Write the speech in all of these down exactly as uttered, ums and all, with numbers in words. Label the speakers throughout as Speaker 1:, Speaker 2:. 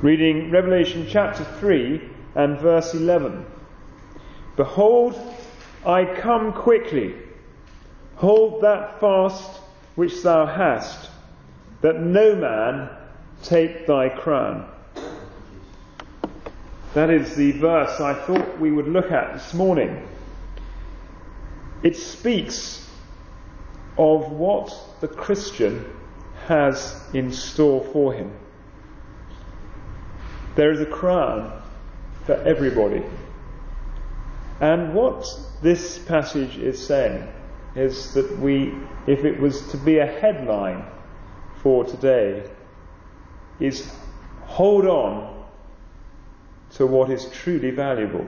Speaker 1: Reading Revelation chapter three and verse eleven. Behold, I come quickly. Hold that fast which thou hast, that no man take thy crown. That is the verse I thought we would look at this morning. It speaks of what the Christian has in store for him. There is a crown for everybody. And what this passage is saying is that we, if it was to be a headline for today, is hold on to what is truly valuable.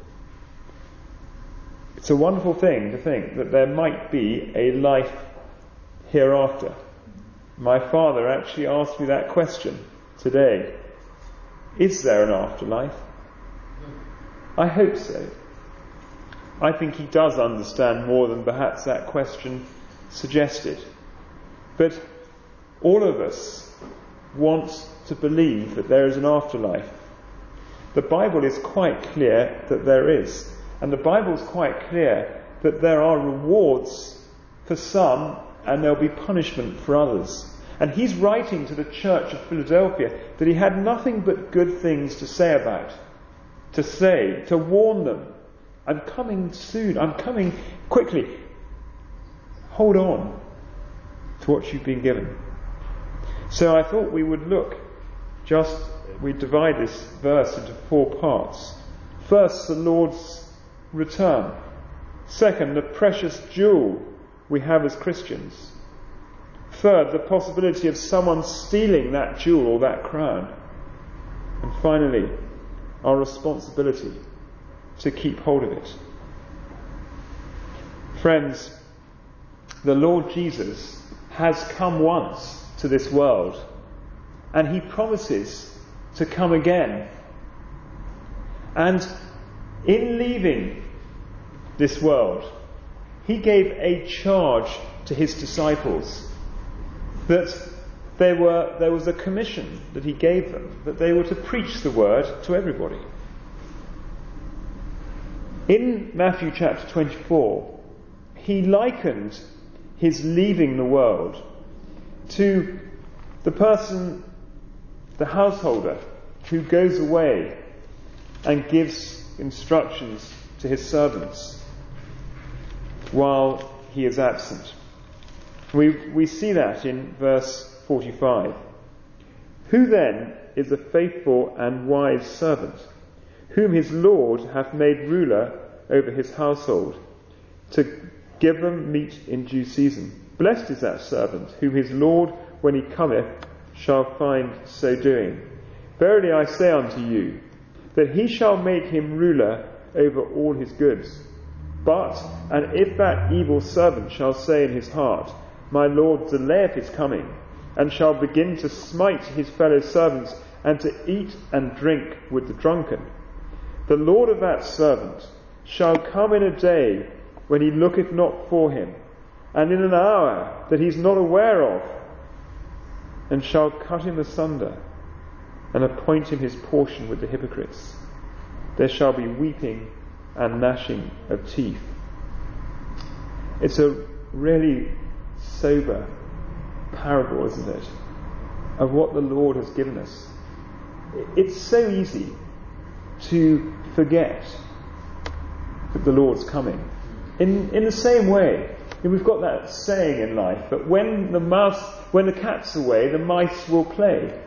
Speaker 1: It's a wonderful thing to think that there might be a life hereafter. My father actually asked me that question today. Is there an afterlife? I hope so. I think he does understand more than perhaps that question suggested. But all of us want to believe that there is an afterlife. The Bible is quite clear that there is. And the Bible is quite clear that there are rewards for some and there'll be punishment for others. And he's writing to the church of Philadelphia that he had nothing but good things to say about. To say, to warn them. I'm coming soon. I'm coming quickly. Hold on to what you've been given. So I thought we would look, just, we divide this verse into four parts. First, the Lord's return. Second, the precious jewel we have as Christians. Third, the possibility of someone stealing that jewel or that crown. And finally, our responsibility to keep hold of it. Friends, the Lord Jesus has come once to this world, and he promises to come again. And in leaving this world, he gave a charge to his disciples that they were, there was a commission that he gave them, that they were to preach the word to everybody. In Matthew chapter twenty-four, he likened his leaving the world to the person, the householder, who goes away and gives instructions to his servants while he is absent. We, we see that in verse forty-five. Who then is a faithful and wise servant, whom his Lord hath made ruler over his household, to give them meat in due season? Blessed is that servant, whom his Lord, when he cometh, shall find so doing. Verily I say unto you, that he shall make him ruler over all his goods. But, and if that evil servant shall say in his heart, My Lord delayeth his coming, and shall begin to smite his fellow servants, and to eat and drink with the drunken, the Lord of that servant shall come in a day when he looketh not for him, and in an hour that he is not aware of, and shall cut him asunder, and appoint him his portion with the hypocrites. There shall be weeping and gnashing of teeth. It's a really sober parable, isn't it, of what the Lord has given us. It's so easy to forget that the Lord's coming. In in the same way, we've got that saying in life that when the mouse, when the cat's away, the mice will play.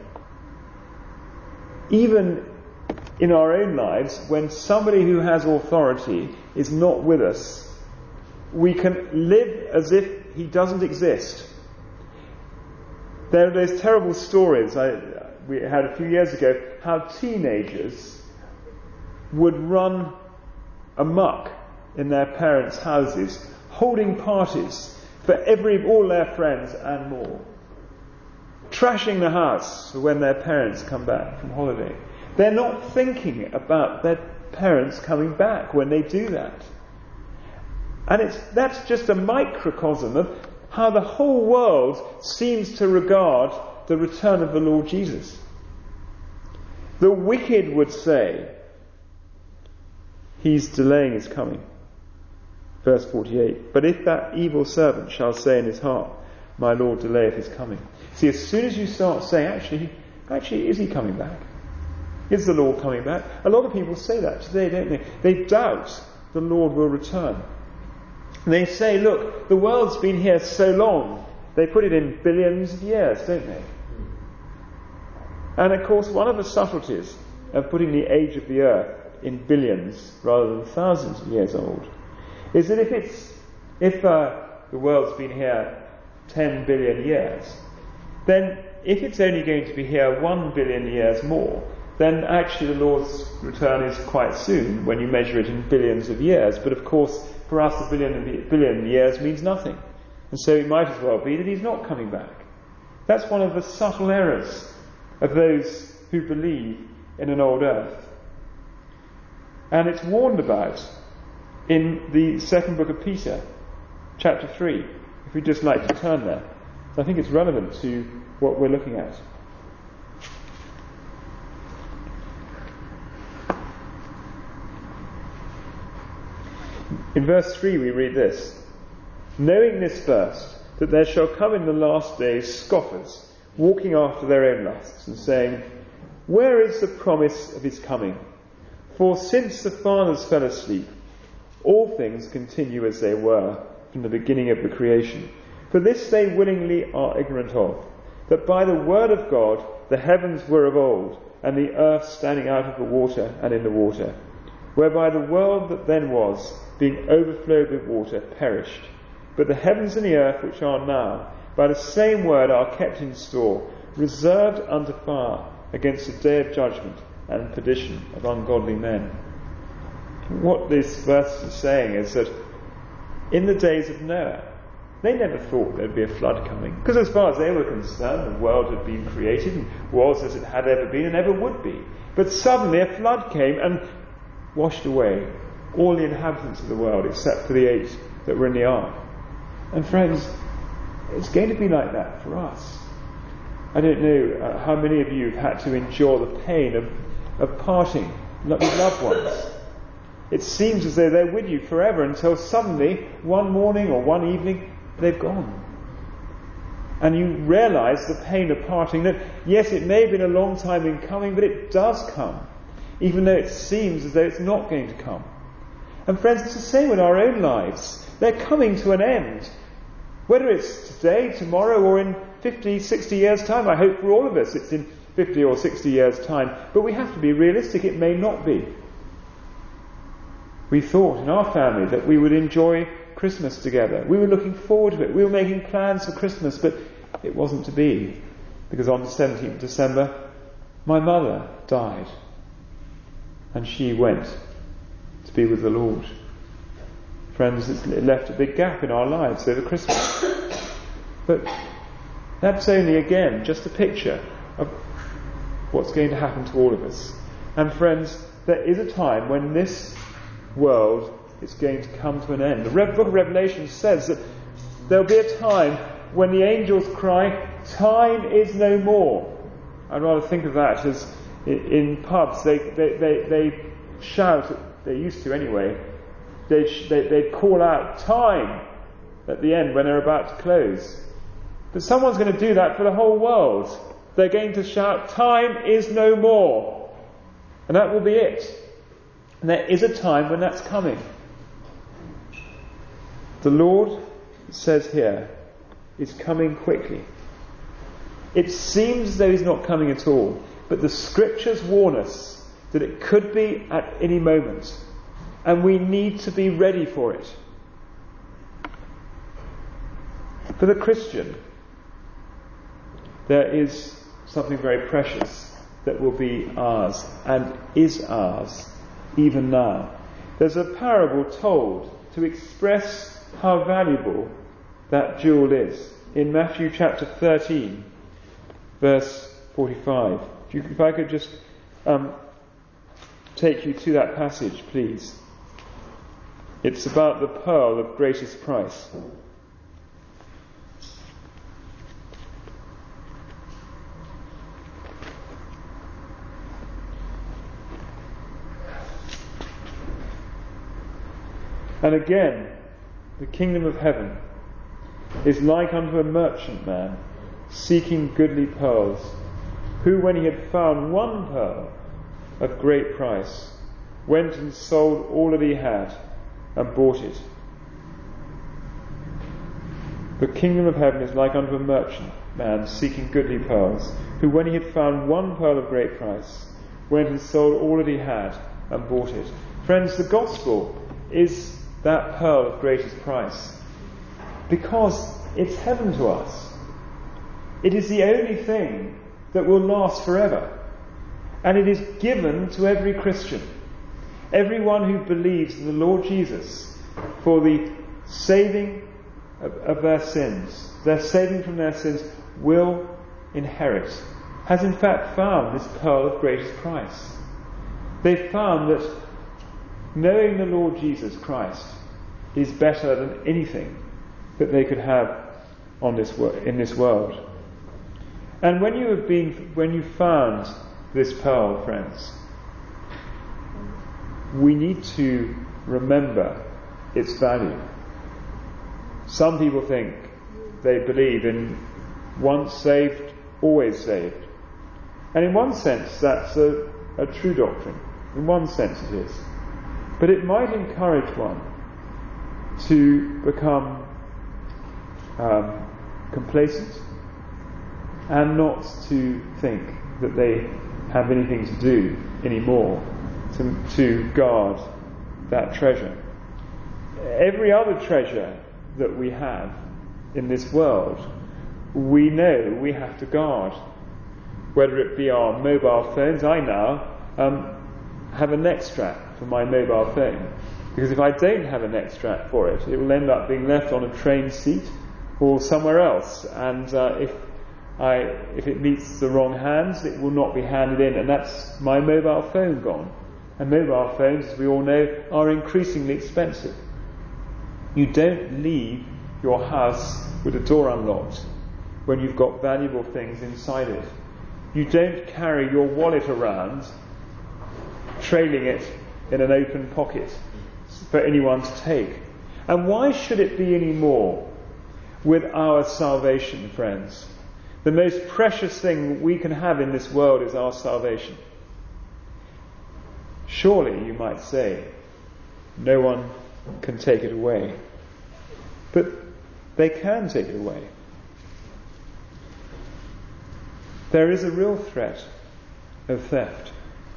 Speaker 1: Even in our own lives, when somebody who has authority is not with us, we can live as if he doesn't exist. There are those terrible stories I, we had a few years ago, how teenagers would run amok in their parents' houses, holding parties for every all their friends and more, trashing the house for when their parents come back from holiday. They're not thinking about their parents coming back when they do that. And it's that's just a microcosm of how the whole world seems to regard the return of the Lord Jesus. The wicked would say, he's delaying his coming. Verse forty-eight, but if that evil servant shall say in his heart, my Lord delayeth his coming. See, as soon as you start saying, actually, actually, is he coming back? Is the Lord coming back? A lot of people say that today, don't they? They doubt the Lord will return. And they say, look, the world's been here so long. They put it in billions of years, don't they? And of course, one of the subtleties of putting the age of the earth in billions rather than thousands of years old is that if it's if uh, the world's been here ten billion years, then if it's only going to be here one billion years more, then actually the Lord's return is quite soon when you measure it in billions of years. But of course, for us, a billion, a billion years means nothing. And so it might as well be that he's not coming back. That's one of the subtle errors of those who believe in an old earth. And it's warned about in the second book of Peter, chapter three, if we'd just like to turn there. I think it's relevant to what we're looking at. In verse three we read this, knowing this first, that there shall come in the last days scoffers, walking after their own lusts, and saying, where is the promise of his coming? For since the fathers fell asleep, all things continue as they were from the beginning of the creation. For this they willingly are ignorant of, that by the word of God the heavens were of old, and the earth standing out of the water and in the water, whereby the world that then was, being overflowed with water, perished. But the heavens and the earth which are now, by the same word are kept in store, reserved unto fire against the day of judgment and perdition of ungodly men. What this verse is saying is that in the days of Noah, they never thought there'd be a flood coming, because as far as they were concerned, the world had been created and was as it had ever been and ever would be. But suddenly a flood came and washed away all the inhabitants of the world except for the eight that were in the ark. And friends, it's going to be like that for us. I don't know uh, how many of you have had to endure the pain of, of parting with loved ones. It seems as though they're with you forever until suddenly, one morning or one evening, they've gone. And you realise the pain of parting, that yes, it may have been a long time in coming, but it does come, even though it seems as though it's not going to come. And friends, it's the same with our own lives. They're coming to an end. Whether it's today, tomorrow, or in fifty, sixty years' time, I hope for all of us it's in fifty or sixty years' time. But we have to be realistic, it may not be. We thought in our family that we would enjoy Christmas together. We were looking forward to it. We were making plans for Christmas, but it wasn't to be. Because on the seventeenth of December, my mother died. And she went to be with the Lord. Friends, it left a big gap in our lives over Christmas. But that's only, again, just a picture of what's going to happen to all of us. And friends, there is a time when this world is going to come to an end. The book of Revelation says that there'll be a time when the angels cry, time is no more. I'd rather think of that as in pubs, they, they, they, they shout, they used to anyway, they, they, they call out time at the end when they're about to close. But someone's going to do that for the whole world. They're going to shout, time is no more. And that will be it. And there is a time when that's coming. The Lord, it says here, is coming quickly. It seems as though he's not coming at all, but the scriptures warn us that it could be at any moment, and we need to be ready for it. For the Christian, there is something very precious that will be ours and is ours even now. There's a parable told to express how valuable that jewel is. In Matthew chapter thirteen, verse forty-five. If, you, if I could just um, take you to that passage, please. It's about the pearl of greatest price. And again, the kingdom of heaven is like unto a merchant man seeking goodly pearls, who, when he had found one pearl of great price, went and sold all that he had and bought it. The kingdom of heaven is like unto a merchant man seeking goodly pearls, who, when he had found one pearl of great price, went and sold all that he had and bought it. Friends, the gospel is that pearl of greatest price, because it's heaven to us. It is the only thing that will last forever. And it is given to every Christian, everyone who believes in the Lord Jesus for the saving of, of their sins. Their saving from their sins will inherit, has in fact found this pearl of greatest price. They've found that knowing the Lord Jesus Christ is better than anything that they could have on this wo- in this world. And when you have been, when you found this pearl, friends, we need to remember its value. Some people think they believe in once saved, always saved. And in one sense, that's a, a true doctrine. In one sense it is. But it might encourage one to become um, complacent and not to think that they have anything to do anymore to, to guard that treasure. Every other treasure that we have in this world, we know we have to guard. Whether it be our mobile phones, I now um, have a neck strap for my mobile phone, because if I don't have a neck strap for it, it will end up being left on a train seat or somewhere else, and uh, if I, if it meets the wrong hands, it will not be handed in, and that's my mobile phone gone. And mobile phones, as we all know, are increasingly expensive. You don't leave your house with the door unlocked when you've got valuable things inside it. You don't carry your wallet around trailing it in an open pocket for anyone to take. And why should it be any more with our salvation, friends? The most precious thing we can have in this world is our salvation. Surely, you might say, no one can take it away. But they can take it away. There is a real threat of theft.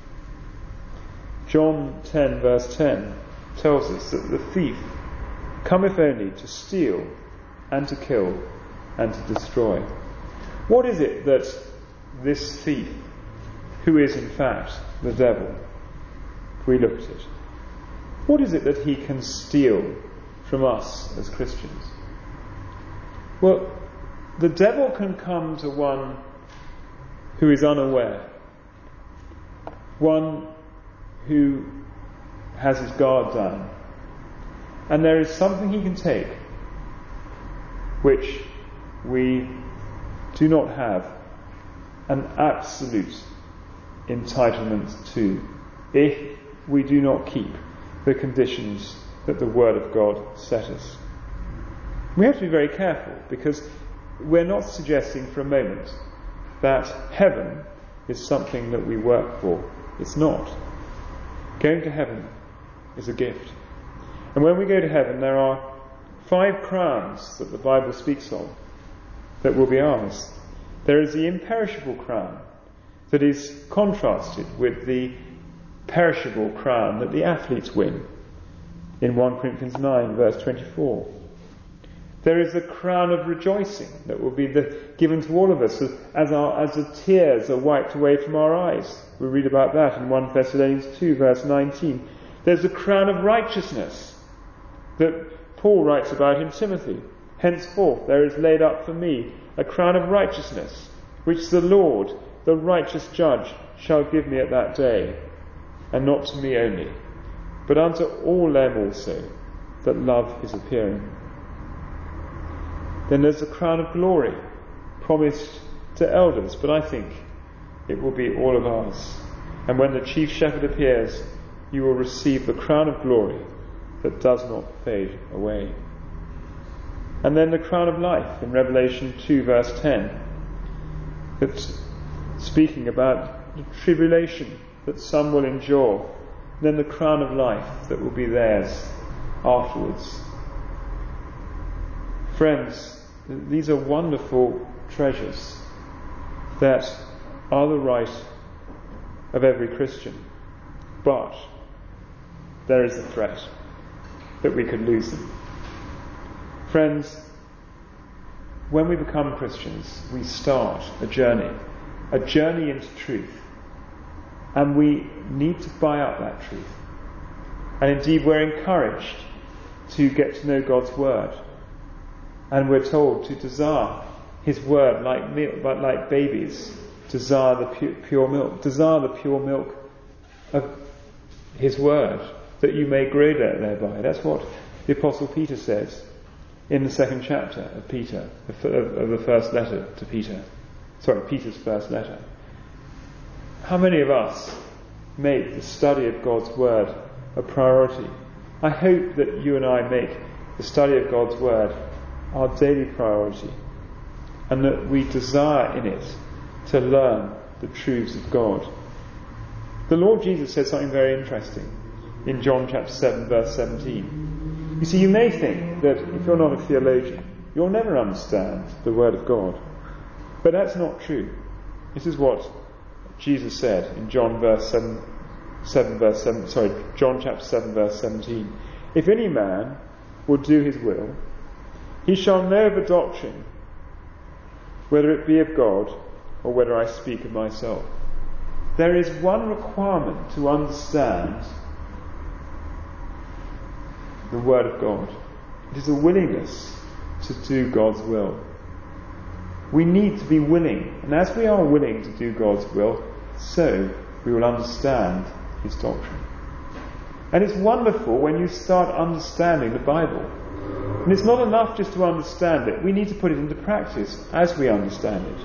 Speaker 1: John ten verse ten tells us that the thief cometh only to steal and to kill and to destroy. What is it that this thief, who is in fact the devil, if we look at it, what is it that he can steal from us as Christians? Well, the devil can come to one who is unaware, one who has his guard down, and there is something he can take which we do not have an absolute entitlement to, if we do not keep the conditions that the Word of God set us. We have to be very careful, because we're not suggesting for a moment that heaven is something that we work for. It's not. Going to heaven is a gift. And when we go to heaven, there are five crowns that the Bible speaks of that will be ours. There is the imperishable crown that is contrasted with the perishable crown that the athletes win in First Corinthians nine verse twenty-four. There is a crown of rejoicing that will be the, given to all of us as, our, as the tears are wiped away from our eyes. We read about that in First Thessalonians two verse nineteen. There's a crown of righteousness that Paul writes about in Timothy. Henceforth there is laid up for me a crown of righteousness, which the Lord, the righteous judge, shall give me at that day, and not to me only, but unto all them also that love his appearing. Then there's the crown of glory promised to elders, but I think it will be all of ours. And when the chief shepherd appears, you will receive the crown of glory that does not fade away. And then the crown of life in Revelation two verse ten, that's speaking about the tribulation that some will endure, and then the crown of life that will be theirs afterwards. Friends, these are wonderful treasures that are the right of every Christian, but there is a threat that we could lose them. Friends, when we become Christians, we start a journey, a journey into truth, and we need to buy up that truth. And indeed, we're encouraged to get to know God's Word, and we're told to desire His Word like milk, but like babies desire the pure, pure milk. Desire the pure milk of His Word, that you may grow thereby. That's what the Apostle Peter says in the second chapter of Peter, of the first letter to Peter. Sorry, Peter's first letter. How many of us make the study of God's Word a priority? I hope that you and I make the study of God's Word our daily priority, and that we desire in it to learn the truths of God. The Lord Jesus said something very interesting in John chapter seven verse seventeen. You see, you may think that if you're not a theologian, you'll never understand the Word of God. But that's not true. This is what Jesus said in John verse seven, seven verse seven, sorry, John chapter seven verse seventeen. If any man will do his will, he shall know of a doctrine, whether it be of God or whether I speak of myself. There is one requirement to understand the Word of God. It is a willingness to do God's will. We need to be willing, and as we are willing to do God's will, so we will understand His doctrine. And it's wonderful when you start understanding the Bible. And it's not enough just to understand it. We need to put it into practice as we understand it.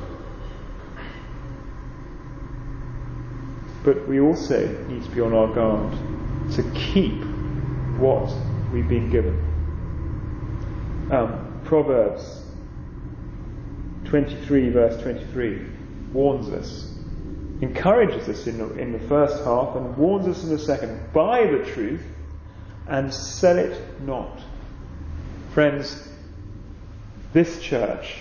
Speaker 1: But we also need to be on our guard to keep what we've been given. Um, Proverbs twenty-three verse twenty-three warns us, encourages us in the, in the first half and warns us in the second. Buy the truth and sell it not. Friends, this church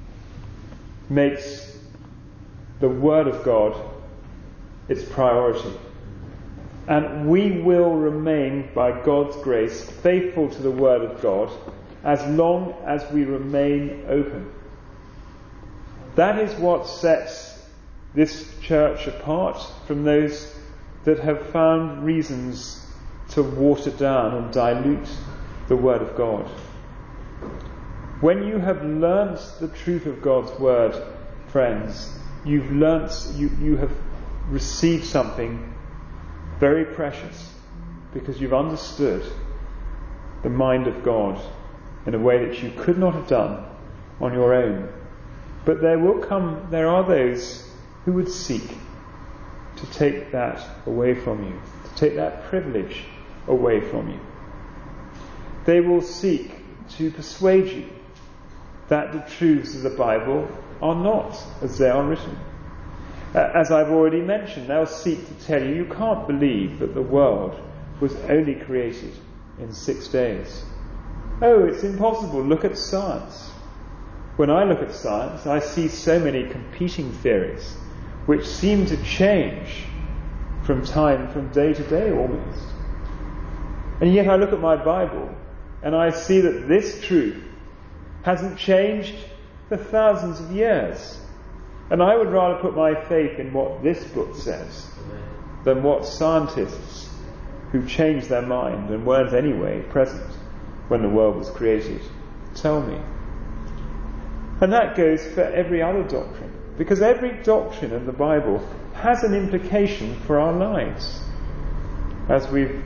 Speaker 1: makes the Word of God its priority. And we will remain, by God's grace, faithful to the Word of God as long as we remain open. That is what sets this church apart from those that have found reasons to water down and dilute the Word of God. When you have learnt the truth of God's Word, friends, you've learnt, you, you have received something very precious, because you've understood the mind of God in a way that you could not have done on your own. But there will come, there are those who would seek to take that away from you, to take that privilege away from you. They will seek to persuade you that the truths of the Bible are not as they are written. As I've already mentioned, they'll seek to tell you you can't believe that the world was only created in six days. Oh, it's impossible. Look at science. When I look at science, I see so many competing theories which seem to change from time, from day to day almost. And yet I look at my Bible and I see that this truth hasn't changed for thousands of years. And I would rather put my faith in what this book says than what scientists who changed their mind and weren't anyway present when the world was created tell me. And that goes for every other doctrine, because every doctrine in the Bible has an implication for our lives, as we've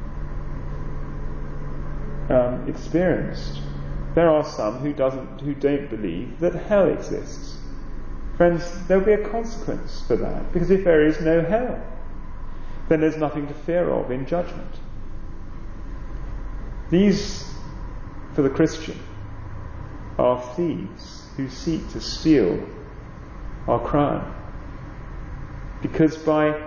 Speaker 1: um, experienced. There are some who doesn't, who don't believe that hell exists. Friends, there'll be a consequence for that, because if there is no hell, then there's nothing to fear of in judgment. These, for the Christian, are thieves who seek to steal our crown. Because by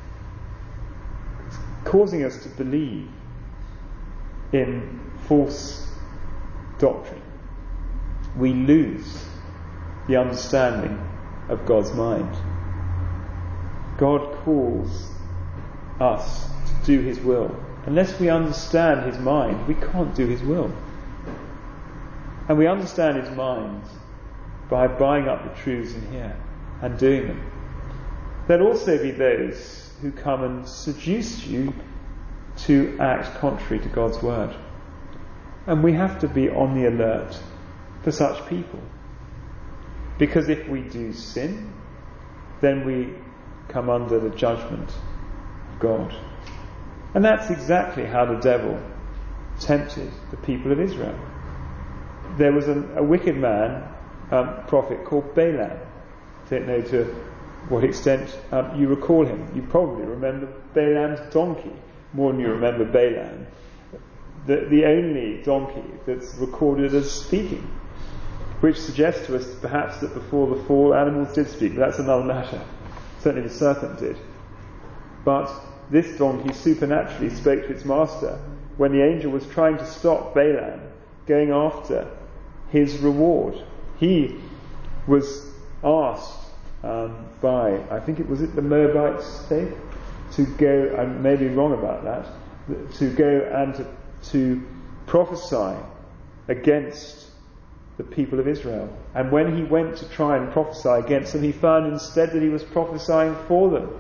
Speaker 1: causing us to believe in false doctrine, we lose the understanding of God's mind. God calls us to do His will. Unless we understand His mind, we can't do His will. And we understand His mind by buying up the truths in here and doing them. There'll also be those who come and seduce you to act contrary to God's word. And we have to be on the alert for such people. Because if we do sin, then we come under the judgment of God. And that's exactly how the devil tempted the people of Israel. There was a, a wicked man, um, prophet called Balaam. I don't know to what extent um, you recall him. You probably remember Balaam's donkey more than you remember Balaam. The, the only donkey that's recorded as speaking, which suggests to us perhaps that before the fall animals did speak, but that's another matter. Certainly the serpent did. But this donkey supernaturally spoke to its master when the angel was trying to stop Balaam going after his reward. He was asked um, by, I think it was it the Moabite state, to go, I may be wrong about that, to go and to, to prophesy against the people of Israel. And when he went to try and prophesy against them, he found instead that he was prophesying for them.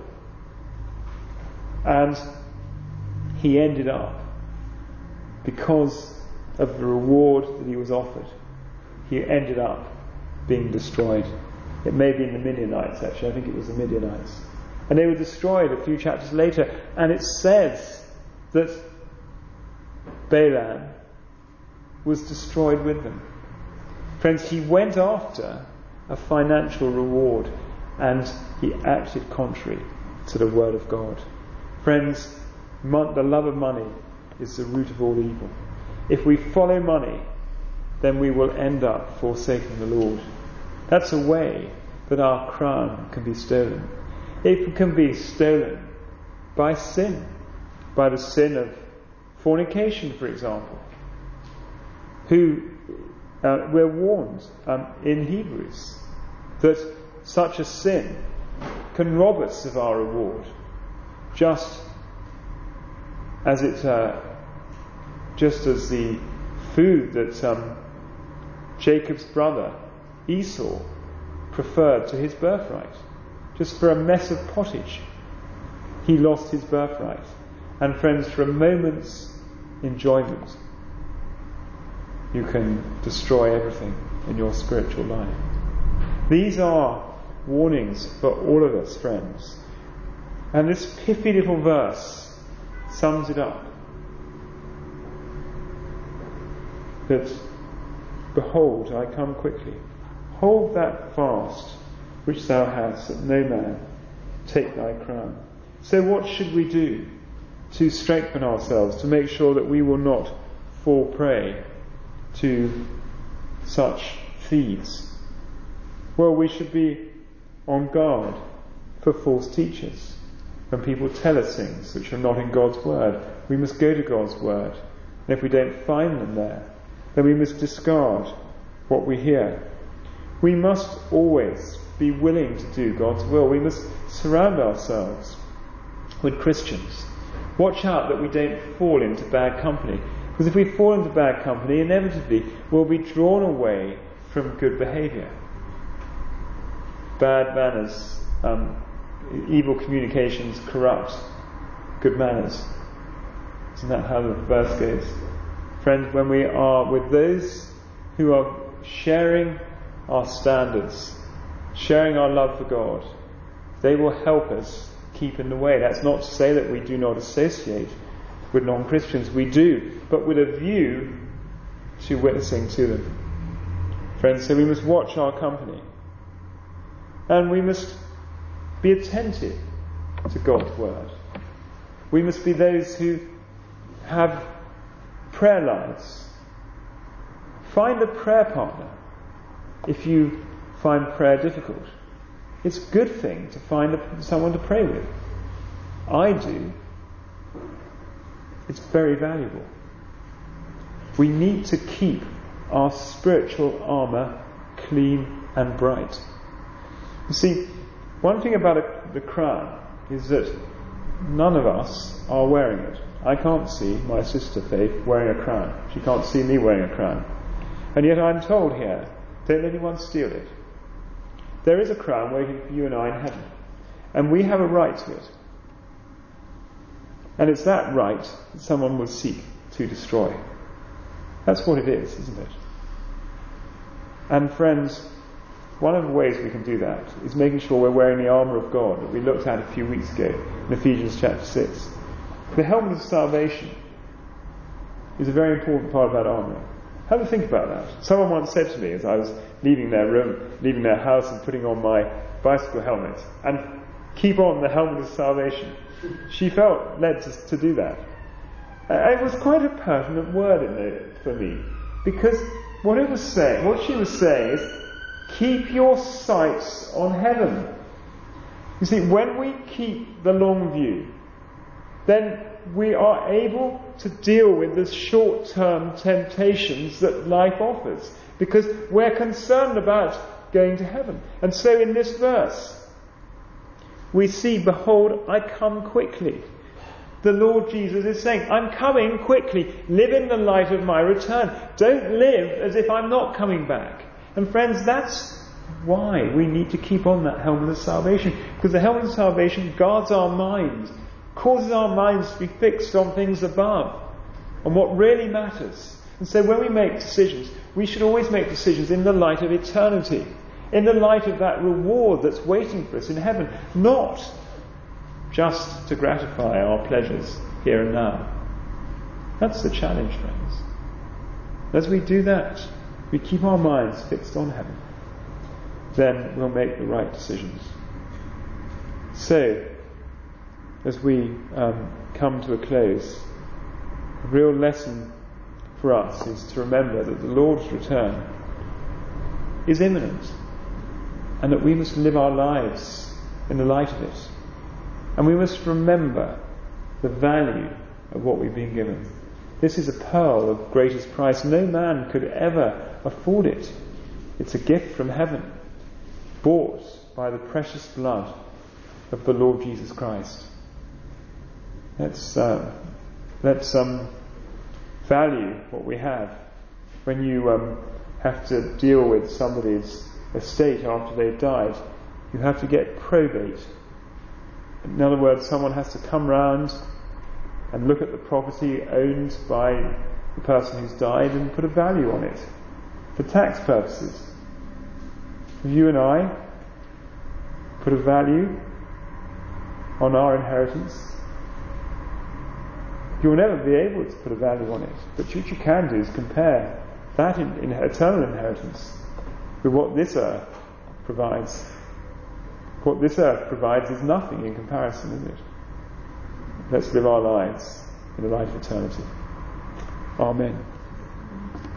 Speaker 1: And he ended up, because of the reward that he was offered, he ended up being destroyed. It may be in the Midianites, actually. I think it was the Midianites. And they were destroyed a few chapters later. And it says that Balaam was destroyed with them. Friends, he went after a financial reward and he acted contrary to the word of God. Friends, mon- the love of money is the root of all evil. If we follow money, then we will end up forsaking the Lord. That's a way that our crown can be stolen. It can be stolen by sin, by the sin of fornication, for example, who uh, we're warned um, in Hebrews that such a sin can rob us of our reward, just as it, uh, just as the food that um, Jacob's brother Esau preferred to his birthright. Just for a mess of pottage, he lost his birthright. And friends, for a moment's enjoyment, you can destroy everything in your spiritual life. These are warnings for all of us, friends. And this pithy little verse sums it up. That, behold, I come quickly. Hold that fast which thou hast, that no man take thy crown. So what should we do to strengthen ourselves, to make sure that we will not fall prey to such thieves? Well, we should be on guard for false teachers. When people tell us things which are not in God's word, we must go to God's word. And if we don't find them there, then we must discard what we hear. We must always be willing to do God's will. We must surround ourselves with Christians. Watch out that we don't fall into bad company. Because if we fall into bad company, inevitably we'll be drawn away from good behaviour. Bad manners, um, evil communications corrupt good manners. Isn't that how the verse goes? Friends, when we are with those who are sharing our standards, sharing our love for God, they will help us keep in the way. That's not to say that we do not associate with non-Christians. We do, but with a view to witnessing to them. Friends, so we must watch our company. And we must be attentive to God's word. We must be those who have prayer lives. Find a prayer partner if you find prayer difficult. It's a good thing to find a, someone to pray with. I do. It's very valuable. We need to keep our spiritual armour clean and bright. You see, one thing about a, the crown is that none of us are wearing it. I can't see my sister Faith wearing a crown. She can't see me wearing a crown. And yet I'm told here, don't let anyone steal it. There is a crown waiting for you and I in heaven. And we have a right to it. And it's that right that someone will seek to destroy. That's what it is, isn't it? And friends, one of the ways we can do that is making sure we're wearing the armour of God that we looked at a few weeks ago in Ephesians chapter six. The helmet of salvation is a very important part of that armour. Have a think about that. Someone once said to me as I was leaving their room, leaving their house and putting on my bicycle helmet, and keep on the helmet of salvation. She felt led to, to do that. Uh, it was quite a pertinent word in it for me, because what it was saying, what she was saying is, keep your sights on heaven. You see, when we keep the long view, then we are able to deal with the short-term temptations that life offers, because we're concerned about going to heaven. And so in this verse, we see, behold, I come quickly. The Lord Jesus is saying, I'm coming quickly. Live in the light of my return. Don't live as if I'm not coming back. And friends, that's why we need to keep on that helmet of salvation. Because the helmet of salvation guards our mind, causes our minds to be fixed on things above, on what really matters. And so when we make decisions, we should always make decisions in the light of eternity, in the light of that reward that's waiting for us in heaven, not just to gratify our pleasures here and now. That's the challenge, friends. As we do that, we keep our minds fixed on heaven, then we'll make the right decisions. So, as we um, come to a close, the real lesson for us is to remember that the Lord's return is imminent, and that we must live our lives in the light of it. And we must remember the value of what we've been given. This is a pearl of greatest price. No man could ever afford it. It's a gift from heaven, bought by the precious blood of the Lord Jesus Christ. Let's, uh, let's um, value what we have. When you um, have to deal with somebody's estate after they've died, you have to get probate. In other words, someone has to come round and look at the property owned by the person who's died and put a value on it for tax purposes. If you and I put a value on our inheritance, you'll never be able to put a value on it. But what you can do is compare that in, in eternal inheritance with what this earth provides. What this earth provides is nothing in comparison, isn't it? Let's live our lives in the light of eternity. Amen.